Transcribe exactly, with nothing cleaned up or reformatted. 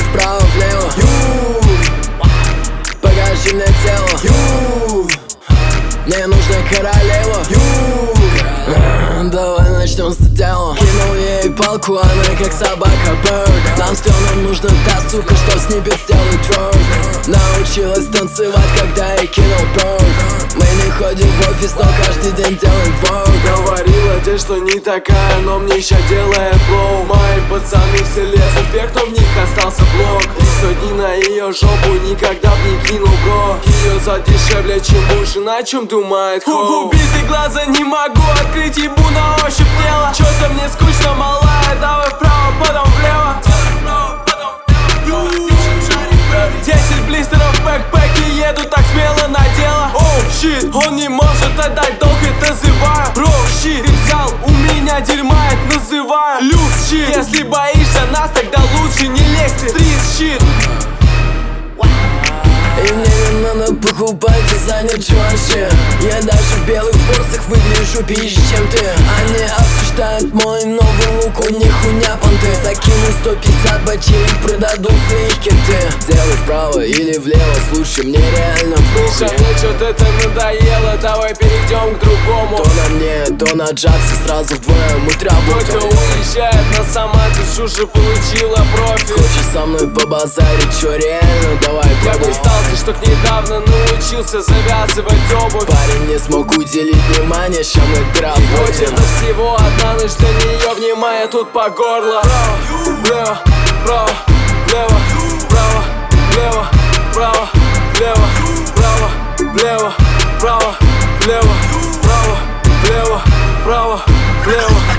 вправо, влево. Ю, покажи мне тело. Ю, мне нужна королева. Ю, давай начнем с дела. Кинул ей палку, она как собака Берг. Нам с Тёном нужна та сука, что с небес сделает тверк. Научилась танцевать, когда я кинул берг. Мы не ходим в офис, но каждый день делаем ворк. Говорила тебе, что не такая, но мне ща делает блоу. Мои пацаны все лезут вверх, но в них остался блок. Три сотни на ее жопу никогда б не кинул, бро. Ее за дешевле, чем больше, на чем думает хоу. Убитый глаза не могу открыть, ебу на ощупь тело. Чё-то мне скучно, малая, давай вправо, потом влево. Десять блистеров в бэкпэке, еду так смело на дело. Оу, щит, он не может отдать долг, это зываю. Бро, щит, ты взял у меня дерьма, это называю люкс щит. Если боишься нас, тогда лучше не лезь ты. Стрит щит. И мне не надо покупать дизайнер чувачи. Я даже в белых форсах выгляжу пизже, чем ты. Они обсуждают мой новый лук, у них хуйня понты. Закину сто пятьдесят бачей и продадут своих кенты. Делай вправо или влево, слушай, мне реально Слушай, мне что-то это надоело, давай перейдем к другому. То на мне, то на Джаксе, сразу вдвоем мы трабуем. Кто уезжает, но сама ты уже получила профиль. Хочешь со мной побазарить, чё реально, давай Я пробуй. представил, ты что недавно научился завязывать обувь. Парень не смог уделить внимание, ща мы работаем. Это всего одна ночь для нее, внимание тут по горло. Влево, право, влево, право, влево, право, влево, право, влево, право, влево, право, влево, право, влево.